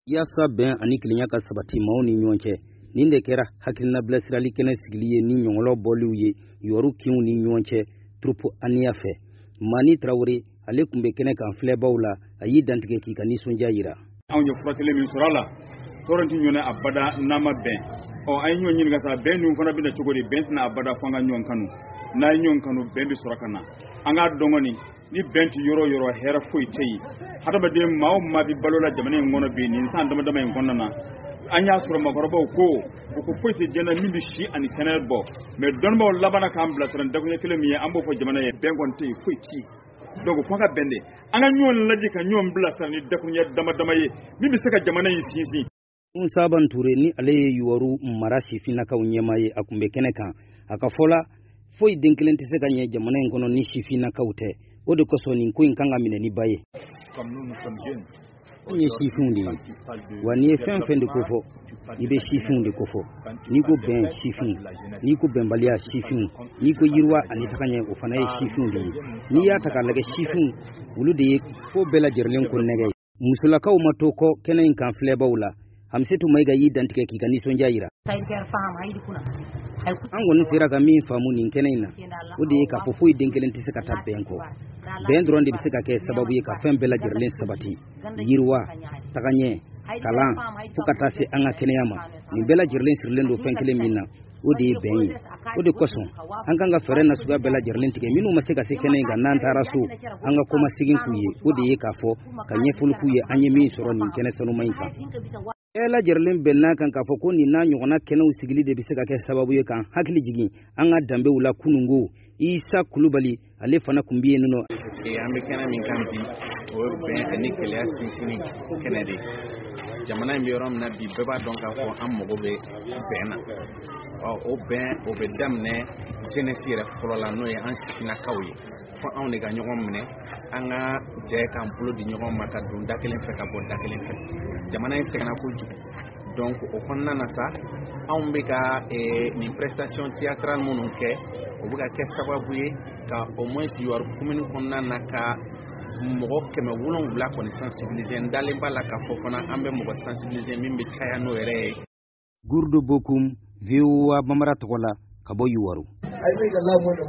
Yasa ben ani kilinya ka sabati mauni nyonche ninde kera hakilina blasirali kene sigiliye ni nyongolo boliuye yoru kiu ni nyonche trupo aniafe mani Traoré ale kumbe kene kan flebawla ayi dantige ki kaniso njayira anjo fratele min sorala toranti nyone abada nama ben o ay nyon nyin gasa ben num fana binda chogori ben na abada fanga nyon kanu na nyon kanu ben bi sorakana anga dongoni ni benti yoro hera foi tei hada bade maw mabi balola jamane ngono be ni san dama dama ngonna na anya sura magorobo ko foi te jena mindi shi ani kanelbo me donmo labana kam blatran dago nyekele ambo fo jamane e bengon tei foi ti donc fanga bende anga nyon laji ka nyon blatran ni dago nya dama dama ye mindi saka jamane yi sisi un saban Touré ni ale yuwaru marasi fina ka unyema ye akumbe keneka akafola foi denkelenti seka nye jamane ngono ni shifina kaute ode koso ni ko inkanga mine ni baye ni shifundi wani fenfende kofo ibe shifundi kofo niko ben shifun niko ben balia shifun niko yirwa ani takanye ofana ye shifundi ni ya takalage shifun ulude ko bela jerlen ko nege musula kaw matoko kenen kan flebawla hamsetu maiga yi dantike kikani sonjaira ango ni sira kami famu ni kenena udi ka fofoi denkelenti seka tabenko bendron de biseka ke sababu ye ka fembela jerlen sabati yirwa takanye kalan fukatase anga keneyama ni bela jerlen sirlendo fenkele minna udi benyi udi koson anga ferena suga bela jerlen tike minu maseka se kenenga nan tarasu anga koma sigin kuye udi ka fo kanye fulu kuye anye mi soro ni kenesanu mainka ela jerlen benna kan ka foko ni na nyona kenu sigili de biseka ke sababu ye kan hakili jigi anga dambe wula kunungo Isa Kulubali ale fana kumbiye nuno ambe kana min kambi o ben ani kele sinsini Kennedy jamana mi yorom na bi beba donc afo am mo be bena o ben o be damne jeunesse re folola no e ansikina kawye fo on ne ga nyogom ne anga je kan polo di nyogom maka dun dakelen fe ka bon dakelen fe jamana en sekana ko donc o konna na sa on be ka ni prestation théâtrale mononke o buga ke sababu ye ka au moins yor commune konna na ka mogo keme wulon wula ko ni sensibiliser ndale bala ka fofana ambe mogo sensibiliser mimbe chaya no ere gurdo bokum viwa bamara tokola kabo yuwaru